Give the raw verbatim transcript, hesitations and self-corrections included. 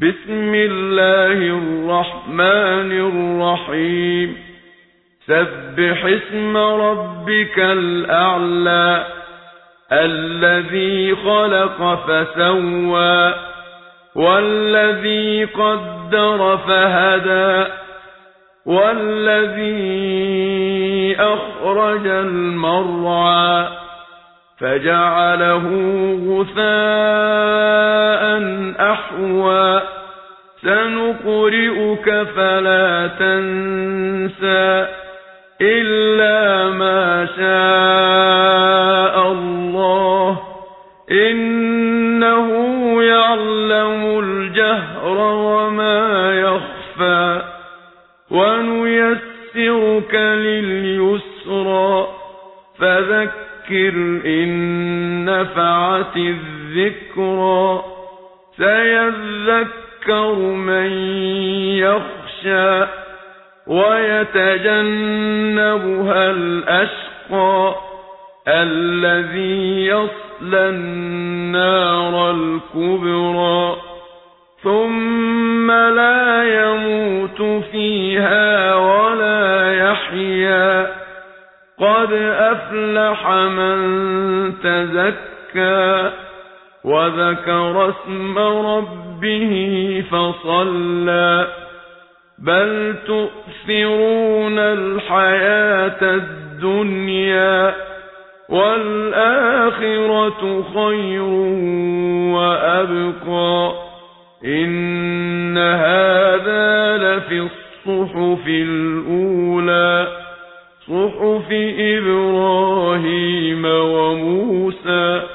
بسم الله الرحمن الرحيم سبح اسم ربك الأعلى الذي خلق فسوى والذي قدر فهدى والذي أخرج المرعى فجعله غثاء أحوى سنقرئك فلا تنسى إلا ما شاء الله إنه يعلم الجهر وما يخفى ونيسرك لليسرى فذكر إن نفعت الذكرى سيذكر من يخشى ويتجنبها الأشقى الذي يصلى النار الكبرى ثم لا يموت فيها ولا يحيا قد أفلح من تزكى وذكر اسم ربه فصلى بل تؤثرون الحياة الدنيا والآخرة خير وأبقى إن هذا لفي الصحف الأولى صحف إبراهيم وموسى